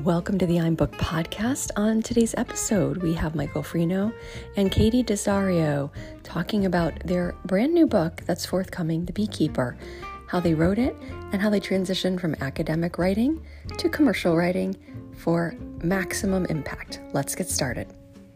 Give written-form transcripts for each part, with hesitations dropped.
Welcome to the I'm Book podcast. On today's episode, we have Michael Freno and Katie Desario talking about their brand new book that's forthcoming, The Beekeeper, how they wrote it and how they transitioned from academic writing to commercial writing for maximum impact. Let's get started.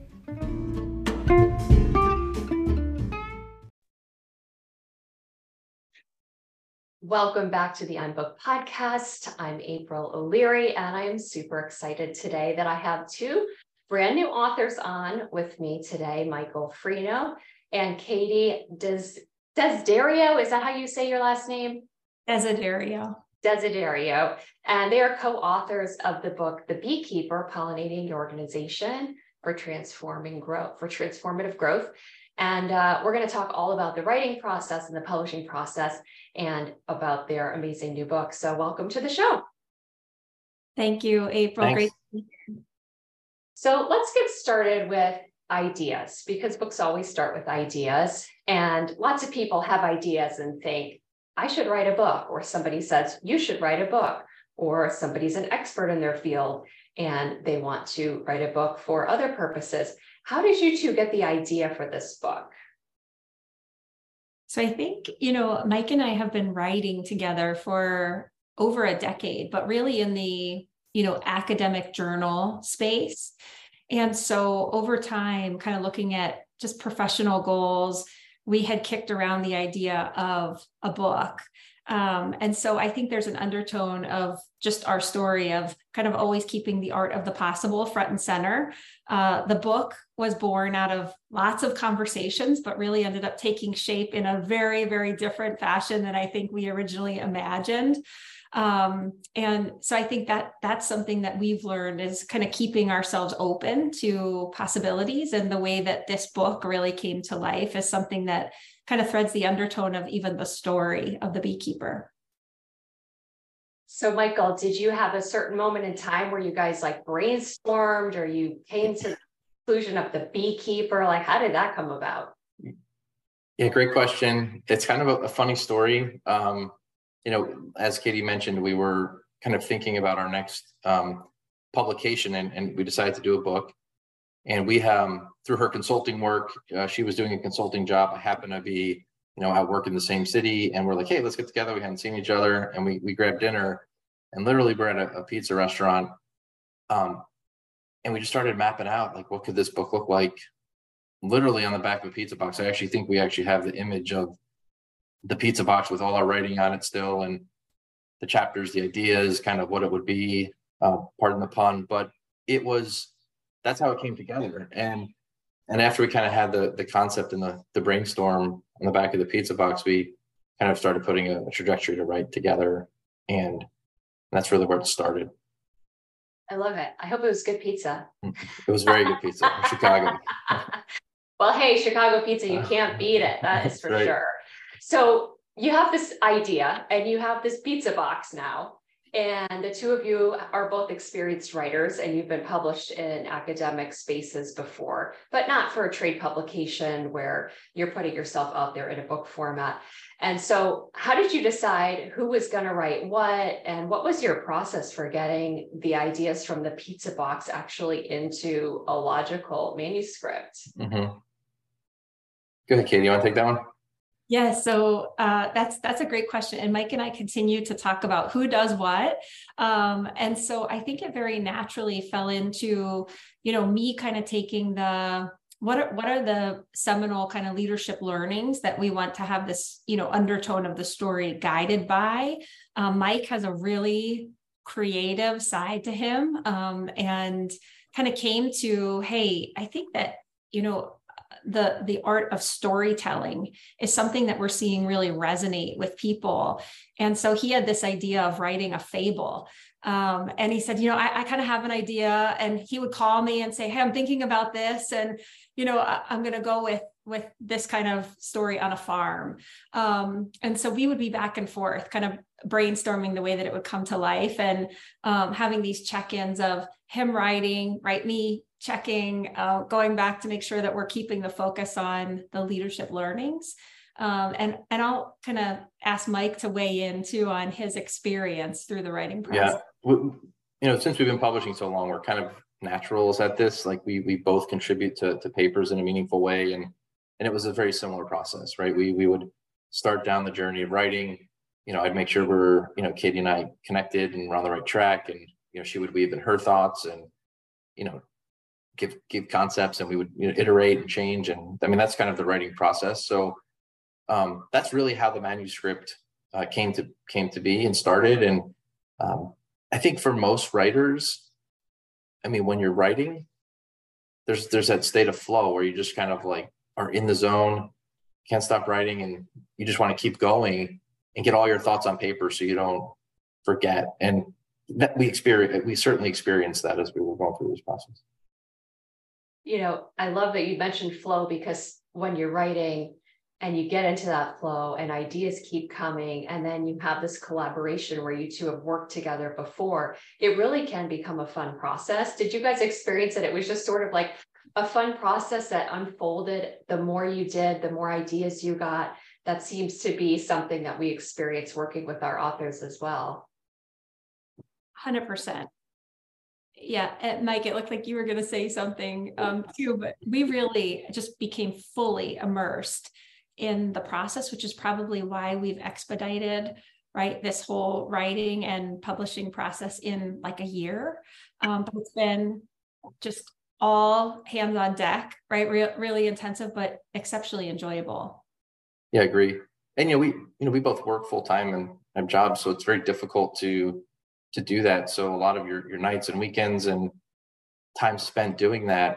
Welcome back to the I'm Book podcast. I'm April O'Leary, and I am super excited today that I have two brand new authors on with me today, Michael Freno and Katie Desiderio. Is that how you say your last name? Desiderio. Desiderio. And they are co-authors of the book, The Beekeeper, Pollinating Your Organization for Transformative Growth. And we're going to talk all about the writing process and the publishing process and about their amazing new book. So welcome to the show. Thank you, April. Thanks. Great to be here. So let's get started with ideas, because books always start with ideas. And lots of people have ideas and think, I should write a book, or somebody says, you should write a book, or somebody's an expert in their field and they want to write a book for other purposes. How did you two get the idea for this book? So I think, Mike and I have been writing together for over a decade, but really in the, academic journal space. And so over time, kind of looking at just professional goals, we had kicked around the idea of a book. And so I think there's an undertone of just our story of kind of always keeping the art of the possible front and center. The book was born out of lots of conversations, but really ended up taking shape in a very, very different fashion than I think we originally imagined. And so I think that that's something that we've learned is kind of keeping ourselves open to possibilities. And the way that this book really came to life is something that kind of threads the undertone of even the story of the beekeeper. So Michael, did you have a certain moment in time where you guys brainstormed, or you came to the conclusion of the beekeeper? How did that come about? Yeah, great question. It's kind of a funny story. As Katie mentioned, we were kind of thinking about our next publication, and we decided to do a book. And we through her consulting work, she was doing a consulting job. I happened to be, at work in the same city, and we're like, hey, let's get together. We hadn't seen each other, and we grabbed dinner, and literally we're at a pizza restaurant. And we just started mapping out, what could this book look like? Literally on the back of a pizza box. I actually think we actually have the image of the pizza box with all our writing on it still, and the chapters, the ideas, kind of what it would be, pardon the pun, but that's how it came together. And after we kind of had the concept and the brainstorm on the back of the pizza box, we kind of started putting a trajectory to write together. And that's really where it started. I love it. I hope it was good pizza. It was very good pizza in Chicago. Well, hey, Chicago pizza, you can't beat it. That is for right. Sure. So you have this idea and you have this pizza box now. And the two of you are both experienced writers, and you've been published in academic spaces before, but not for a trade publication where you're putting yourself out there in a book format. And so how did you decide who was going to write what, and what was your process for getting the ideas from the pizza box actually into a logical manuscript? Mm-hmm. Go ahead, Katie, you want to take that one? Yeah, so that's a great question. And Mike and I continue to talk about who does what. And so I think it very naturally fell into, me kind of taking what are the seminal kind of leadership learnings that we want to have this, undertone of the story guided by. Mike has a really creative side to him, and kind of came to, hey, I think that, the art of storytelling is something that we're seeing really resonate with people. And so he had this idea of writing a fable. And he said, I kind of have an idea. And he would call me and say, hey, I'm thinking about this. And, I'm going to go with this kind of story on a farm. And so we would be back and forth, kind of brainstorming the way that it would come to life, and having these check-ins of him writing, me checking, going back to make sure that we're keeping the focus on the leadership learnings. And I'll kind of ask Mike to weigh in too on his experience through the writing process. Yeah, since we've been publishing so long, we're kind of naturals at this. Like we both contribute to papers in a meaningful way. And it was a very similar process, right? We would start down the journey of writing. I'd make sure we're, Katie and I connected and we're on the right track. And, she would weave in her thoughts and, give concepts, and we would iterate and change. And I mean, that's kind of the writing process. So that's really how the manuscript came to be and started. And I think for most writers, I mean, when you're writing, there's that state of flow where you just kind of like are in the zone, can't stop writing, and you just want to keep going and get all your thoughts on paper so you don't forget. And that we certainly experienced that as we were going through this process. I love that you mentioned flow, because when you're writing and you get into that flow and ideas keep coming, and then you have this collaboration where you two have worked together before, it really can become a fun process. Did you guys experience it? It was just sort of like a fun process that unfolded. The more you did, the more ideas you got. That seems to be something that we experience working with our authors as well. 100%. Yeah, and Mike, it looked like you were going to say something too, but we really just became fully immersed in the process, which is probably why we've expedited, right, this whole writing and publishing process in like a year. But it's been just all hands on deck, right? Really intensive, but exceptionally enjoyable. Yeah, I agree. And we both work full time and have jobs, so it's very difficult to do that. So a lot of your nights and weekends and time spent doing that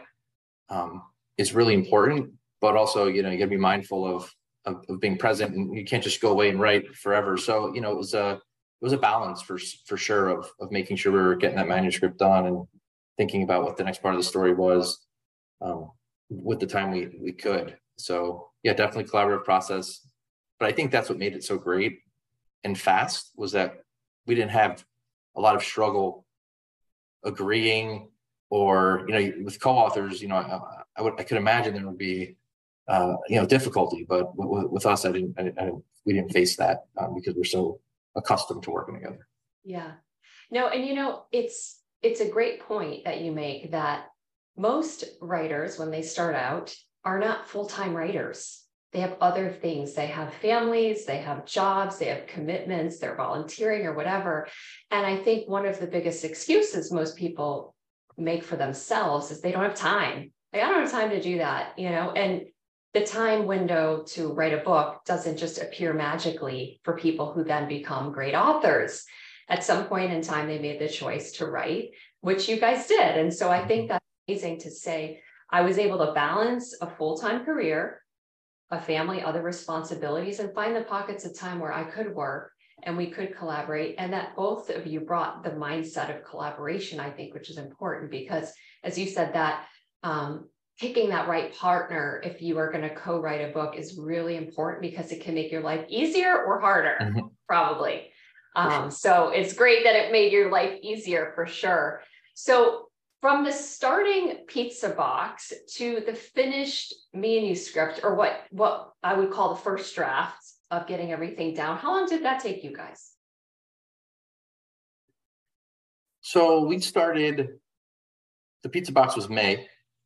is really important. But also, you got to be mindful of being present, and you can't just go away and write forever. So it was a balance for sure of making sure we were getting that manuscript done and thinking about what the next part of the story was with the time we could. So yeah, definitely collaborative process. But I think that's what made it so great and fast, was that we didn't have a lot of struggle agreeing, or with co-authors. I could imagine there would be difficulty, but with us, we didn't face that because we're so accustomed to working together. Yeah, no, and it's a great point that you make, that most writers, when they start out, are not full-time writers. They have other things. They have families, they have jobs, they have commitments, they're volunteering or whatever. And I think one of the biggest excuses most people make for themselves is they don't have time. Like, I don't have time to do that, and the time window to write a book doesn't just appear magically for people who then become great authors. At some point in time, they made the choice to write, which you guys did. And so I think that's amazing to say, I was able to balance a full-time career, a family, other responsibilities, and find the pockets of time where I could work and we could collaborate. And that both of you brought the mindset of collaboration, I think, which is important, because as you said, that picking that right partner, if you are going to co-write a book, is really important, because it can make your life easier or harder, probably. So it's great that it made your life easier, for sure. So from the starting pizza box to the finished manuscript, or what I would call the first draft of getting everything down, how long did that take you guys? So we started, the pizza box was May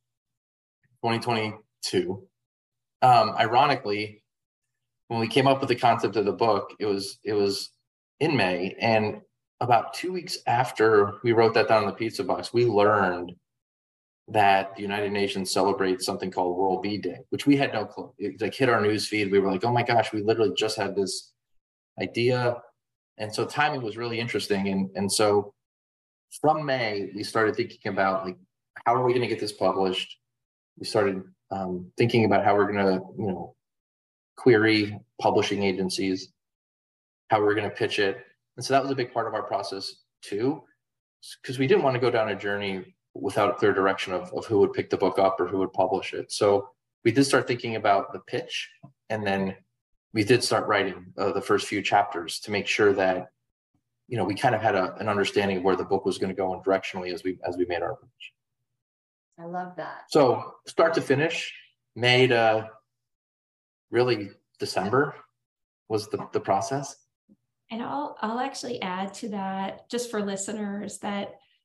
2022. Ironically, when we came up with the concept of the book, it was in May, and about 2 weeks after we wrote that down in the pizza box, we learned that the United Nations celebrates something called World Bee Day, which we had no clue. It like hit our news feed. We were like, oh my gosh, we literally just had this idea. And so timing was really interesting. And so from May, we started thinking about, like, how are we going to get this published? We started thinking about how we're going to, query publishing agencies, how we're going to pitch it. And so that was a big part of our process too, because we didn't want to go down a journey without a clear direction of who would pick the book up or who would publish it. So we did start thinking about the pitch, and then we did start writing the first few chapters to make sure that, we kind of had an understanding of where the book was going to go and directionally as we made our pitch. I love that. So start to finish, May to really December was the process. And I'll actually add to that, just for listeners, that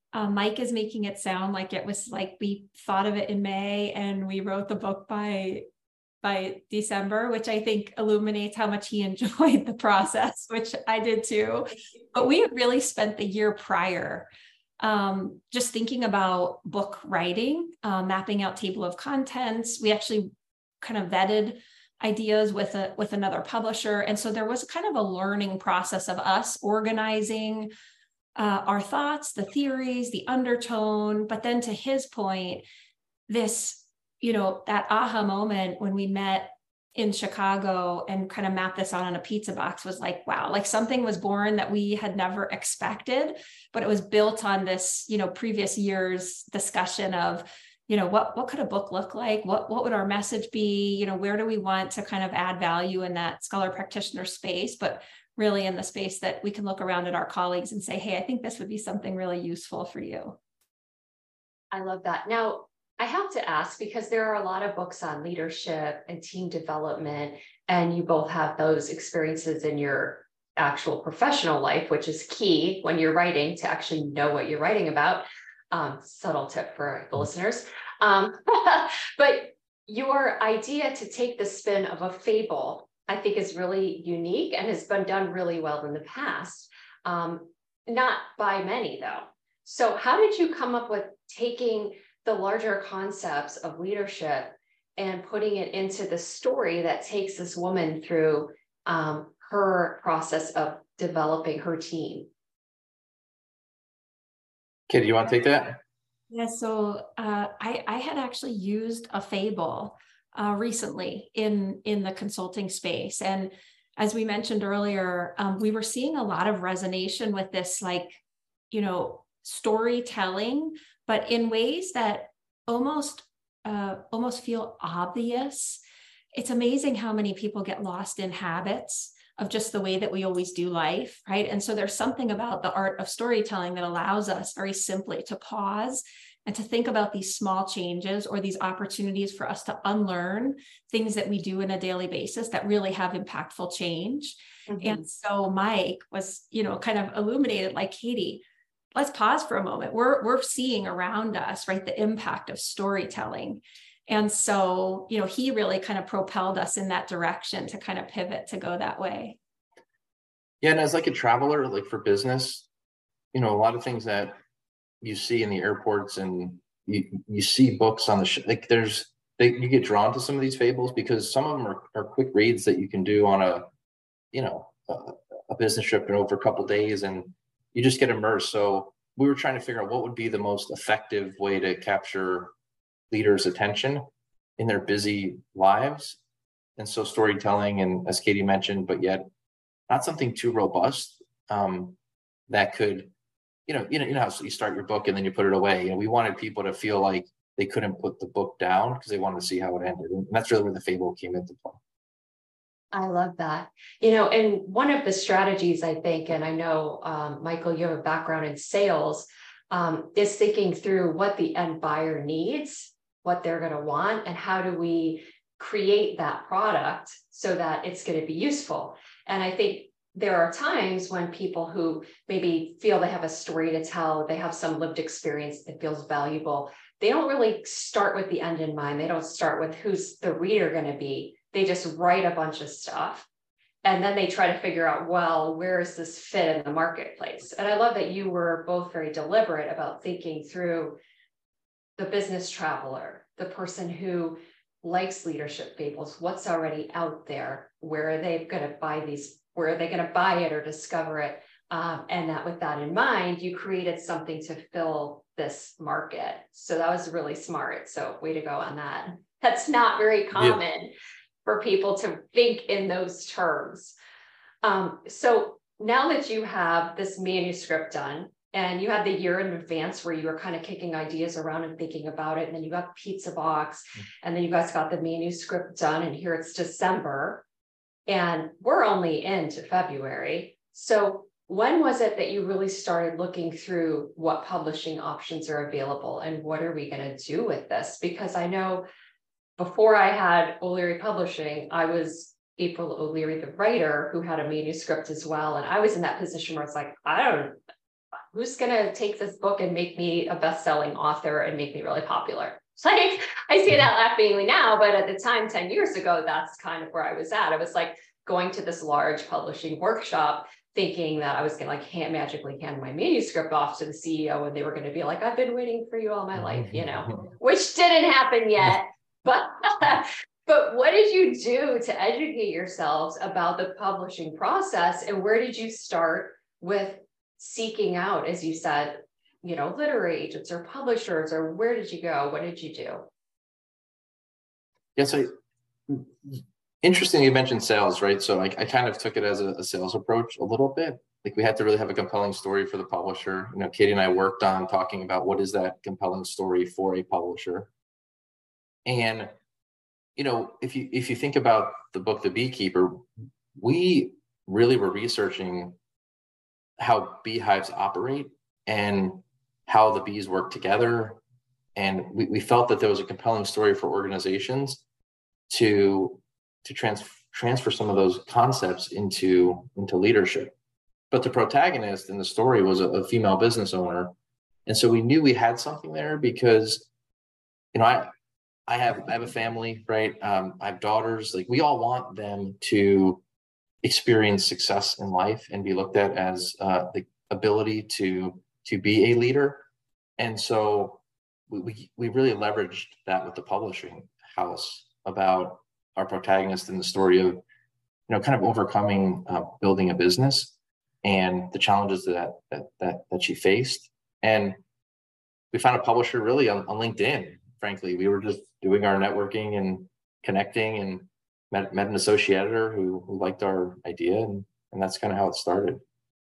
Mike is making it sound like it was like we thought of it in May and we wrote the book by December, which I think illuminates how much he enjoyed the process, which I did too. But we had really spent the year prior just thinking about book writing, mapping out table of contents. We actually kind of vetted ideas with another publisher. And so there was kind of a learning process of us organizing our thoughts, the theories, the undertone. But then to his point, this, that aha moment when we met in Chicago and kind of mapped this out on a pizza box was like, wow, like something was born that we had never expected, but it was built on this, previous year's discussion of, what could a book look like? What would our message be? Where do we want to kind of add value in that scholar practitioner space, but really in the space that we can look around at our colleagues and say, hey, I think this would be something really useful for you. I love that. Now, I have to ask, because there are a lot of books on leadership and team development, and you both have those experiences in your actual professional life, which is key when you're writing to actually know what you're writing about. Subtle tip for the listeners. But your idea to take the spin of a fable, I think, is really unique and has been done really well in the past. Not by many, though. So how did you come up with taking the larger concepts of leadership and putting it into the story that takes this woman through her process of developing her team? Katie, you want to take that? Yeah, so I had actually used a fable recently in the consulting space. And as we mentioned earlier, we were seeing a lot of resonation with this, storytelling, but in ways that almost feel obvious. It's amazing how many people get lost in habits of just the way that we always do life, right? And so there's something about the art of storytelling that allows us very simply to pause and to think about these small changes or these opportunities for us to unlearn things that we do on a daily basis that really have impactful change. Mm-hmm. And so Mike was, kind of illuminated like, Katie, let's pause for a moment. We're seeing around us, right, the impact of storytelling. And so, he really kind of propelled us in that direction to kind of pivot to go that way. Yeah. And as like a traveler, like for business, a lot of things that you see in the airports and you see books on the you get drawn to some of these fables because some of them are quick reads that you can do on a business trip and over a couple of days, and you just get immersed. So we were trying to figure out what would be the most effective way to capture leaders' attention in their busy lives. And so storytelling, and as Katie mentioned, but yet not something too robust that could, how you start your book and then you put it away. We wanted people to feel like they couldn't put the book down because they wanted to see how it ended. And that's really where the fable came into play. I love that. And one of the strategies, I think, and I know, Michael, you have a background in sales, is thinking through what the end buyer needs, what they're going to want, and how do we create that product so that it's going to be useful. And I think there are times when people who maybe feel they have a story to tell, they have some lived experience that feels valuable, they don't really start with the end in mind. They don't start with who's the reader going to be. They just write a bunch of stuff. And then they try to figure out, well, where is this fit in the marketplace? And I love that you were both very deliberate about thinking through the business traveler, the person who likes leadership fables, what's already out there, where are they going to buy these, where are they going to buy it or discover it? And that with that in mind, you created something to fill this market. So that was really smart. So way to go on that. That's not very common for people to think in those terms. So now that you have this manuscript done, and you had the year in advance where you were kind of kicking ideas around and thinking about it, and then you got Pizza Box, and then you guys got the manuscript done, and here it's December, and we're only into February. So when was it that you really started looking through what publishing options are available and what are we going to do with this? Because I know before I had O'Leary Publishing, I was April O'Leary, the writer, who had a manuscript as well. And I was in that position where it's like, who's going to take this book and make me a best-selling author and make me really popular? It's like, I say that laughingly now, but at the time, 10 years ago, that's kind of where I was at. I was like going to this large publishing workshop thinking that I was going to like magically hand my manuscript off to the CEO and they were going to be like, I've been waiting for you all my life, you know, which didn't happen yet. But what did you do to educate yourselves about the publishing process? And where did you start with seeking out, as you said, you know, literary agents or publishers, or where did you go? What did you do? Yeah, so interesting you mentioned sales, right? So I kind of took it as a sales approach a little bit. Like we had to really have a compelling story for the publisher. You know, Katie and I worked on talking about what is that compelling story for a publisher. And, you know, if you think about the book, The Beekeeper, we really were researching how beehives operate and how the bees work together. And we felt that there was a compelling story for organizations to transfer some of those concepts into leadership. But the protagonist in the story was a female business owner. And so we knew we had something there because, you know, I have a family, right? I have daughters. Like we all want them to experience success in life and be looked at as the ability to be a leader. And so we really leveraged that with the publishing house about our protagonist in the story of, you know, kind of overcoming building a business and the challenges that she faced. And we found a publisher really on LinkedIn. Frankly, we were just doing our networking and connecting and met an associate editor who liked our idea. And that's kind of how it started.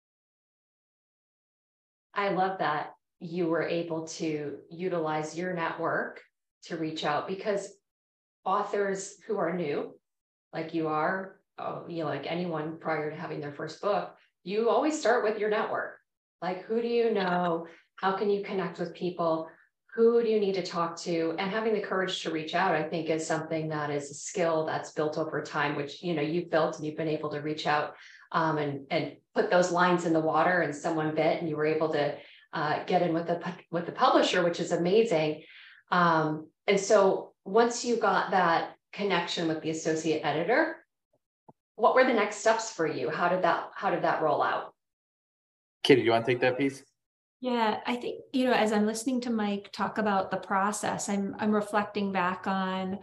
I love that you were able to utilize your network to reach out, because authors who are new, like you are, you know, like anyone prior to having their first book, you always start with your network. Like, who do you know? How can you connect with people? Who do you need to talk to? And having the courage to reach out, I think, is something that is a skill that's built over time, which, you know, you've built, and you've been able to reach out and put those lines in the water, and someone bit, and you were able to get in with the publisher, which is amazing. And so once you got that connection with the associate editor, what were the next steps for you? How did that roll out? Katie, do you want to take that piece? Yeah, I think, you know, as I'm listening to Mike talk about the process, I'm reflecting back on,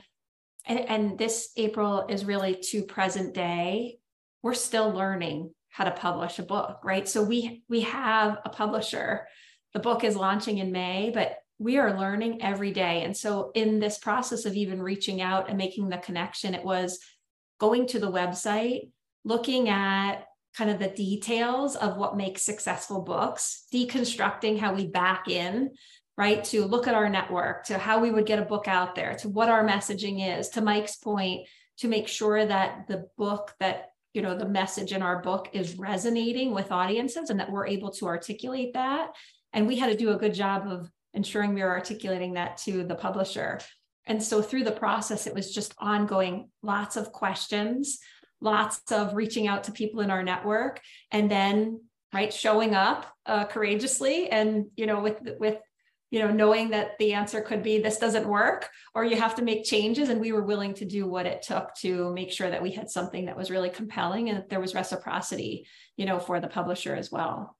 and this April is really to present day. We're still learning how to publish a book, right? So we have a publisher. The book is launching in May, but we are learning every day. And so in this process of even reaching out and making the connection, it was going to the website, looking at kind of the details of what makes successful books, deconstructing how we back in, right, to look at our network, to how we would get a book out there, to what our messaging is, to Mike's point, to make sure that the book that, you know, the message in our book is resonating with audiences and that we're able to articulate that. And we had to do a good job of ensuring we were articulating that to the publisher. And so through the process, it was just ongoing, lots of questions, lots of reaching out to people in our network, and then, right, showing up courageously, and, you know, with you know, knowing that the answer could be this doesn't work, or you have to make changes. And we were willing to do what it took to make sure that we had something that was really compelling and that there was reciprocity, you know, for the publisher as well.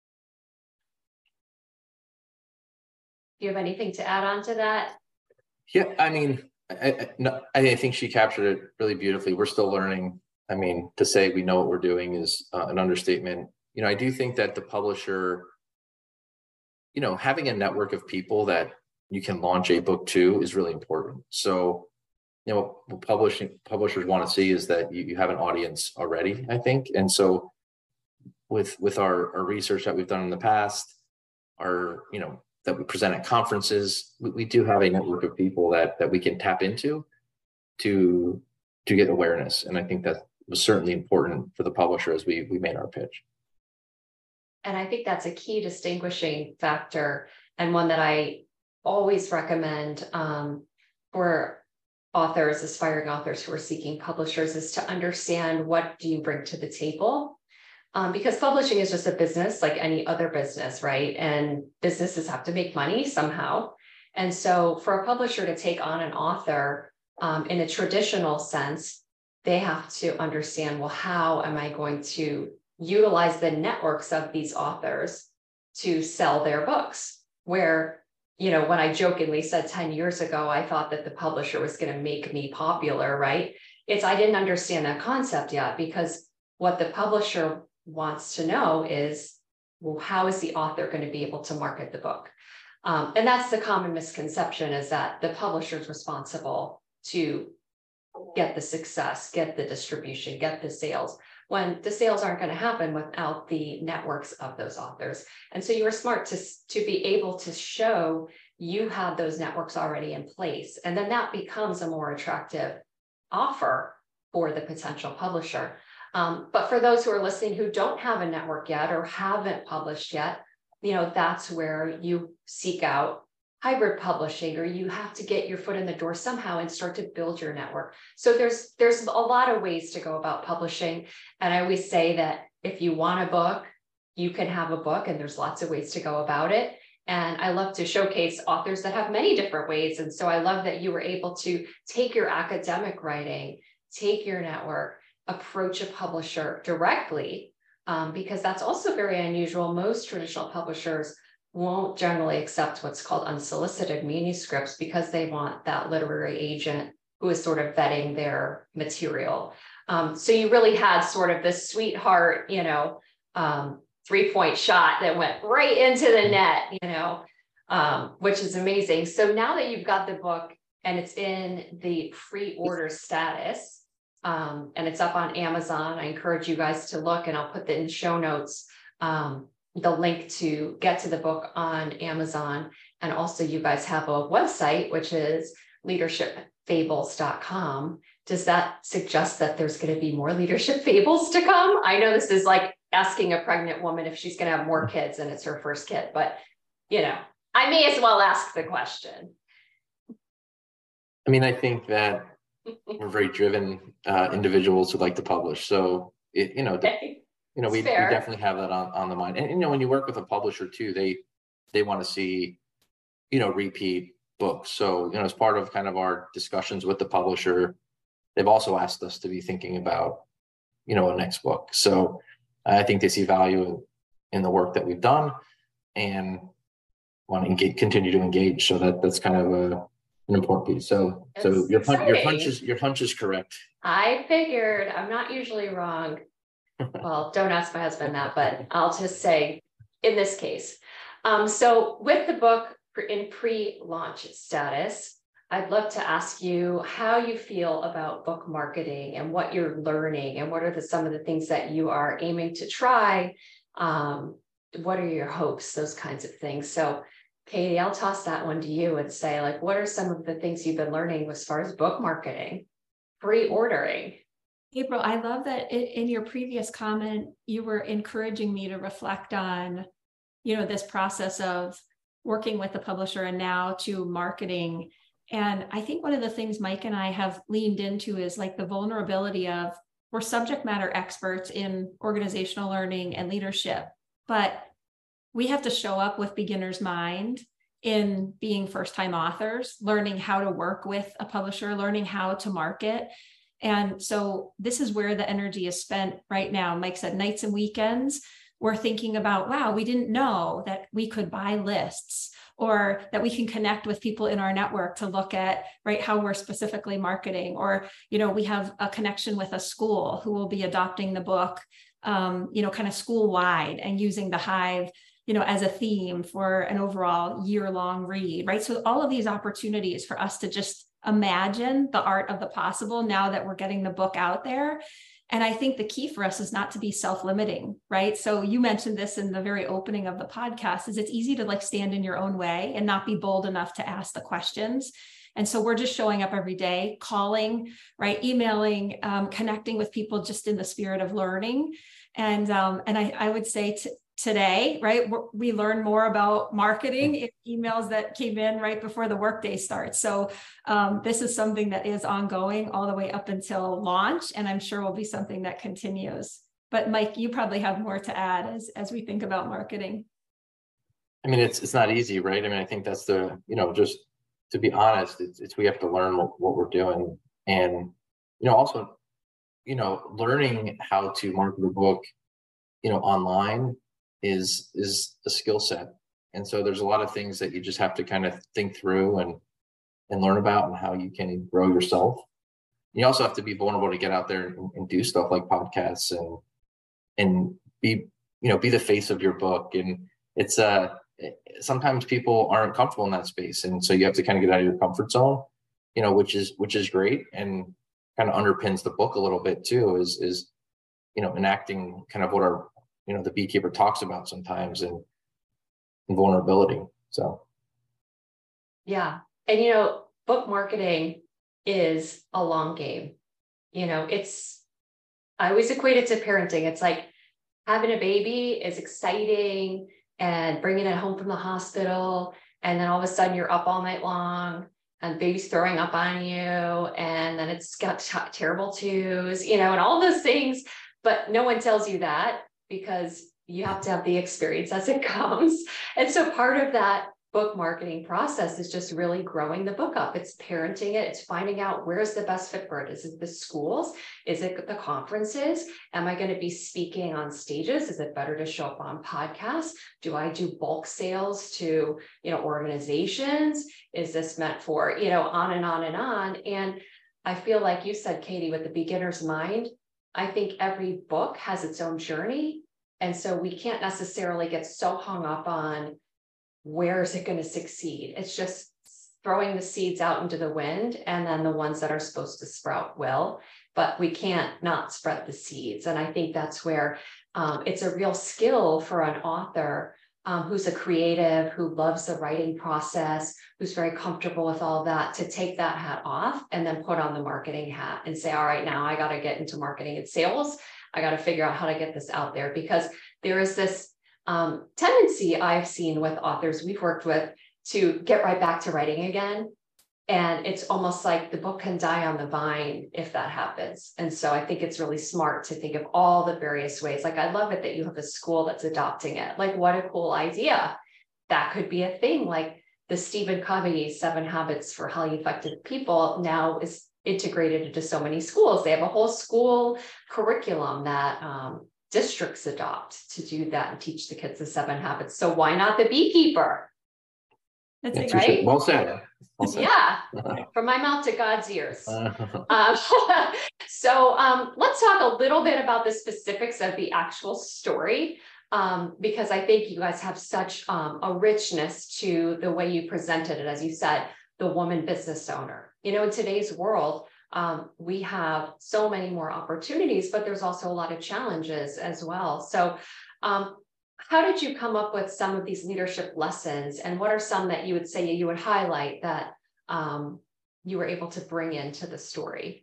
Do you have anything to add on to that? Yeah, I mean, I think she captured it really beautifully. We're still learning. I mean, to say we know what we're doing is an understatement. You know, I do think that the publisher, you know, having a network of people that you can launch a book to is really important. So, you know, what publishers want to see is that you have an audience already, I think. And so with our research that we've done in the past, you know, that we present at conferences, we do have a network of people that we can tap into to get awareness. And I think that was certainly important for the publisher as we made our pitch. And I think that's a key distinguishing factor, and one that I always recommend for authors, aspiring authors who are seeking publishers, is to understand, what do you bring to the table? because publishing is just a business like any other business, right? And businesses have to make money somehow. And so for a publisher to take on an author in a traditional sense, they have to understand, well, how am I going to utilize the networks of these authors to sell their books? Where, you know, when I jokingly said 10 years ago, I thought that the publisher was going to make me popular, right? I didn't understand that concept yet, because what the publisher wants to know is, well, how is the author going to be able to market the book? And that's the common misconception, is that the publisher is responsible to get the success, get the distribution, get the sales, when the sales aren't going to happen without the networks of those authors. And so you were smart to be able to show you had those networks already in place. And then that becomes a more attractive offer for the potential publisher. But for those who are listening who don't have a network yet or haven't published yet, you know, that's where you seek out hybrid publishing, or you have to get your foot in the door somehow and start to build your network. So there's a lot of ways to go about publishing. And I always say that if you want a book, you can have a book, and there's lots of ways to go about it. And I love to showcase authors that have many different ways. And so I love that you were able to take your academic writing, take your network, approach a publisher directly, because that's also very unusual. Most traditional publishers won't generally accept what's called unsolicited manuscripts, because they want that literary agent who is sort of vetting their material. So you really had sort of this sweetheart, you know, 3-point shot that went right into the net, you know, which is amazing. So now that you've got the book and it's in the pre-order status, and it's up on Amazon, I encourage you guys to look, and I'll put that in show notes, the link to get to the book on Amazon. And also you guys have a website, which is leadershipfables.com. Does that suggest that there's going to be more leadership fables to come? I know this is like asking a pregnant woman if she's going to have more kids and it's her first kid, but you know, I may as well ask the question. I mean, I think that we're very driven individuals who like to publish. So, we definitely have that on the mind. And, you know, when you work with a publisher too, they want to see, you know, repeat books. So, you know, as part of kind of our discussions with the publisher, they've also asked us to be thinking about, you know, a next book. So I think they see value in the work that we've done and want to continue to engage. So that's kind of an important piece. So your hunch is correct. I figured. I'm not usually wrong. Well, don't ask my husband that, but I'll just say in this case. So with the book in pre-launch status, I'd love to ask you how you feel about book marketing and what you're learning, and what are some of the things that you are aiming to try. What are your hopes, those kinds of things. So Katie, I'll toss that one to you and say, like, what are some of the things you've been learning as far as book marketing, pre-ordering? April, I love that in your previous comment, you were encouraging me to reflect on, you know, this process of working with the publisher and now to marketing. And I think one of the things Mike and I have leaned into is like the vulnerability of, we're subject matter experts in organizational learning and leadership, but we have to show up with beginner's mind in being first-time authors, learning how to work with a publisher, learning how to market. And so this is where the energy is spent right now. Mike said nights and weekends, we're thinking about, wow, we didn't know that we could buy lists, or that we can connect with people in our network to look at, right, how we're specifically marketing. Or, you know, we have a connection with a school who will be adopting the book, you know, kind of school-wide, and using the Hive, you know, as a theme for an overall year-long read, right? So all of these opportunities for us to just imagine the art of the possible now that we're getting the book out there. And I think the key for us is not to be self-limiting, right? So you mentioned this in the very opening of the podcast, is it's easy to like stand in your own way and not be bold enough to ask the questions. And so we're just showing up every day, calling, right, emailing, connecting with people just in the spirit of learning. And I would say today, right, we learn more about marketing in emails that came in right before the workday starts. So this is something that is ongoing all the way up until launch, and I'm sure will be something that continues. But Mike, you probably have more to add as we think about marketing. I mean, it's not easy, right? I mean, I think that's the, just to be honest, it's we have to learn what we're doing. And, also, learning how to market a book, online is a skill set. And so there's a lot of things that you just have to kind of think through and learn about and how you can grow yourself. You also have to be vulnerable to get out there and do stuff like podcasts and be the face of your book. And it's sometimes people aren't comfortable in that space. And so you have to kind of get out of your comfort zone, which is great and kind of underpins the book a little bit too, is enacting kind of what our, the beekeeper talks about sometimes and vulnerability. So. Yeah. And, book marketing is a long game. I always equate it to parenting. It's like having a baby is exciting and bringing it home from the hospital. And then all of a sudden you're up all night long and baby's throwing up on you. And then it's got terrible twos, and all those things, but no one tells you that because you have to have the experience as it comes. And so part of that book marketing process is just really growing the book up. It's parenting it. It's finding out where's the best fit for it. Is it the schools? Is it the conferences? Am I going to be speaking on stages? Is it better to show up on podcasts? Do I do bulk sales to, organizations? Is this meant for, on and on and on? And I feel like you said, Katie, with the beginner's mind, I think every book has its own journey. And so we can't necessarily get so hung up on where is it going to succeed? It's just throwing the seeds out into the wind, and then the ones that are supposed to sprout will, but we can't not spread the seeds. And I think that's where it's a real skill for an author who's a creative, who loves the writing process, who's very comfortable with all that, to take that hat off and then put on the marketing hat and say, all right, now I got to get into marketing and sales. I got to figure out how to get this out there, because there is this tendency I've seen with authors we've worked with to get right back to writing again. And it's almost like the book can die on the vine if that happens. And so I think it's really smart to think of all the various ways. Like, I love it that you have a school that's adopting it. Like, what a cool idea. That could be a thing. Like the Stephen Covey 7 Habits for Highly Effective People now is integrated into so many schools. They have a whole school curriculum that districts adopt to do that and teach the kids the 7 habits. So why not the beekeeper? That's right. Well said. Well said. Yeah, from my mouth to God's ears. So let's talk a little bit about the specifics of the actual story, because I think you guys have such a richness to the way you presented it. As you said, the woman business owner. In today's world, we have so many more opportunities, but there's also a lot of challenges as well. So how did you come up with some of these leadership lessons, and what are some that you would say you would highlight that you were able to bring into the story?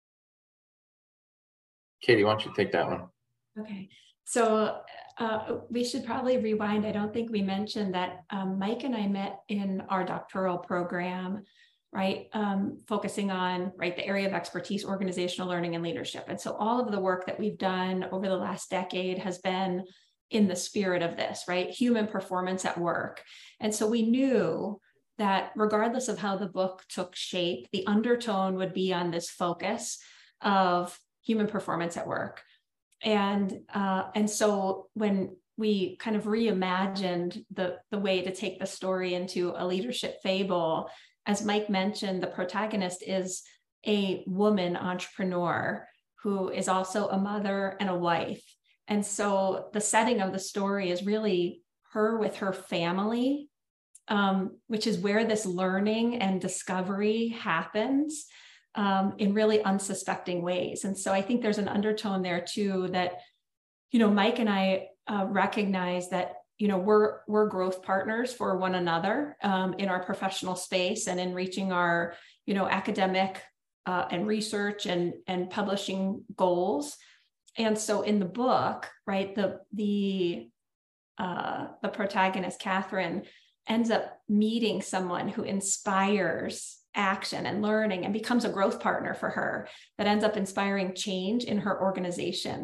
Katie, why don't you take that one? Okay. So we should probably rewind. I don't think we mentioned that Mike and I met in our doctoral program, right? Focusing on, right, the area of expertise, organizational learning and leadership. And so all of the work that we've done over the last decade has been in the spirit of this, right? Human performance at work. And so we knew that regardless of how the book took shape, the undertone would be on this focus of human performance at work. And so when we kind of reimagined the way to take the story into a leadership fable, as Mike mentioned, the protagonist is a woman entrepreneur who is also a mother and a wife. And so the setting of the story is really her with her family, which is where this learning and discovery happens in really unsuspecting ways. And so I think there's an undertone there too that, Mike and I recognize that, we're growth partners for one another in our professional space and in reaching our, academic and research and publishing goals. And so in the book, right, the protagonist, Catherine, ends up meeting someone who inspires action and learning and becomes a growth partner for her that ends up inspiring change in her organization.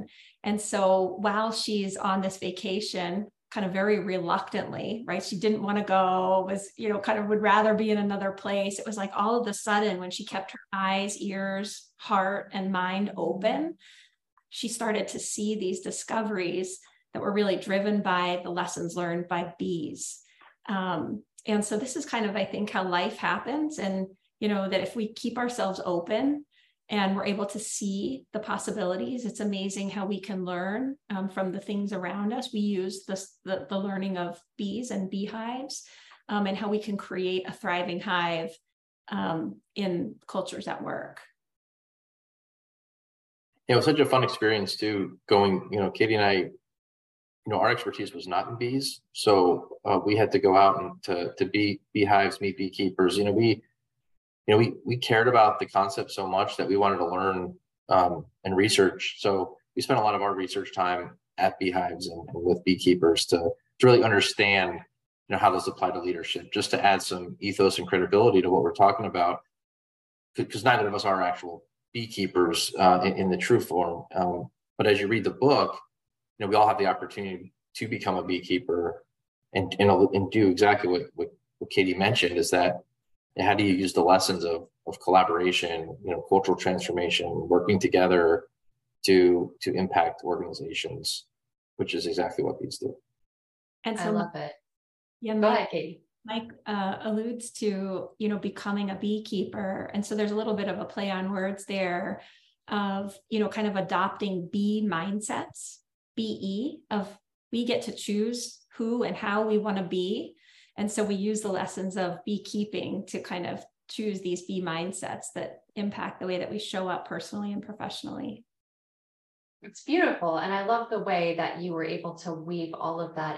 And so while she's on this vacation, kind of very reluctantly, right? She didn't want to go, was, kind of would rather be in another place. It was like all of a sudden when she kept her eyes, ears, heart, and mind open, she started to see these discoveries that were really driven by the lessons learned by bees. And so this is kind of, I think, how life happens. And, that if we keep ourselves open and we're able to see the possibilities, it's amazing how we can learn from the things around us. We use the learning of bees and beehives, and how we can create a thriving hive in cultures at work. It was such a fun experience too, going, Katie and I, our expertise was not in bees. So we had to go out and to beehives, meet beekeepers. We cared about the concept so much that we wanted to learn and research. So we spent a lot of our research time at beehives and with beekeepers to really understand, how those apply to leadership, just to add some ethos and credibility to what we're talking about, because neither of us are actual beekeepers in the true form. But as you read the book, we all have the opportunity to become a beekeeper and do exactly what Katie mentioned, is that how do you use the lessons of collaboration, cultural transformation, working together to impact organizations, which is exactly what bees do. And so I love it. Yeah, go ahead, Katie. Mike alludes to, becoming a beekeeper. And so there's a little bit of a play on words there of, kind of adopting bee mindsets, BE, of we get to choose who and how we want to be. And so we use the lessons of beekeeping to kind of choose these bee mindsets that impact the way that we show up personally and professionally. It's beautiful. And I love the way that you were able to weave all of that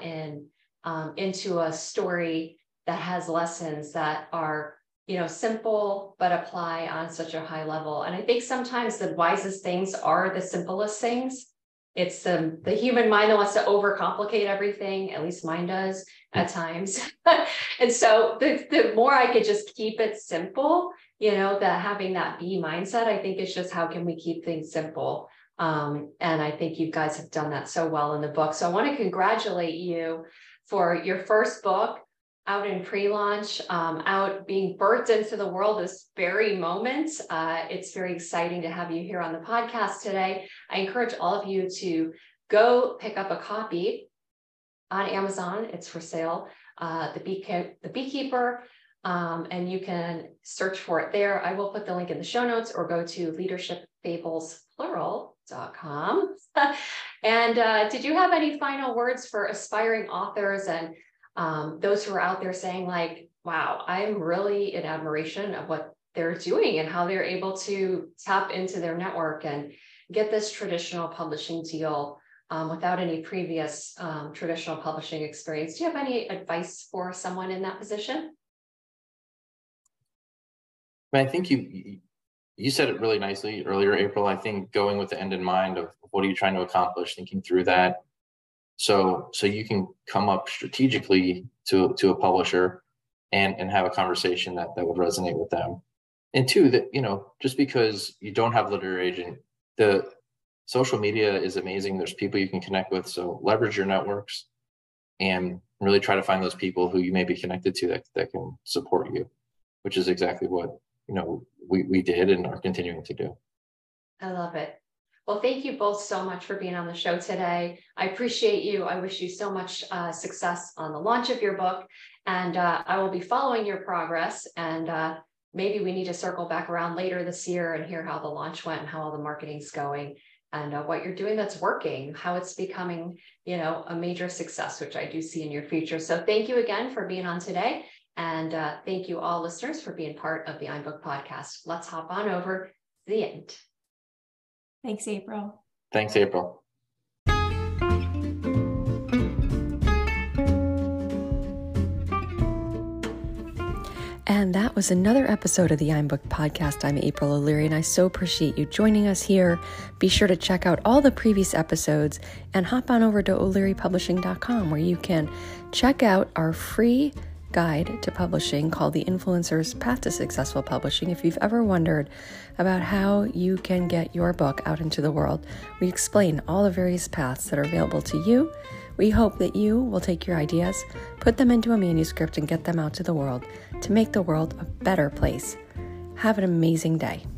into a story that has lessons that are, simple, but apply on such a high level. And I think sometimes the wisest things are the simplest things. It's the human mind that wants to overcomplicate everything. At least mine does at times. And so the more I could just keep it simple, that having that bee mindset, I think it's just how can we keep things simple? And I think you guys have done that so well in the book. So I want to congratulate you for your first book out in pre-launch, out being birthed into the world this very moment. It's very exciting to have you here on the podcast today. I encourage all of you to go pick up a copy on Amazon. It's for sale, The Beekeeper, and you can search for it there. I will put the link in the show notes, or go to leadershipfableспlural.com. And did you have any final words for aspiring authors and those who are out there saying like, wow, I'm really in admiration of what they're doing and how they're able to tap into their network and get this traditional publishing deal without any previous traditional publishing experience? Do you have any advice for someone in that position? I think you said it really nicely earlier, April. I think going with the end in mind of what are you trying to accomplish, thinking through that. So you can come up strategically to a publisher and have a conversation that would resonate with them. And two, that, just because you don't have a literary agent, the social media is amazing. There's people you can connect with. So leverage your networks and really try to find those people who you may be connected to that can support you, which is exactly what, we did and are continuing to do. I love it. Well, thank you both so much for being on the show today. I appreciate you. I wish you so much success on the launch of your book. And I will be following your progress. And maybe we need to circle back around later this year and hear how the launch went and how all the marketing's going and what you're doing that's working, how it's becoming, a major success, which I do see in your future. So thank you again for being on today. And thank you all listeners for being part of the iBook podcast. Let's hop on over to the end. Thanks, April. Thanks, April. And that was another episode of the iBook podcast. I'm April O'Leary, and I so appreciate you joining us here. Be sure to check out all the previous episodes and hop on over to O'LearyPublishing.com, where you can check out our free guide to publishing called The Influencer's Path to Successful Publishing. If you've ever wondered about how you can get your book out into the world, we explain all the various paths that are available to you. We hope that you will take your ideas, put them into a manuscript, and get them out to the world to make the world a better place. Have an amazing day.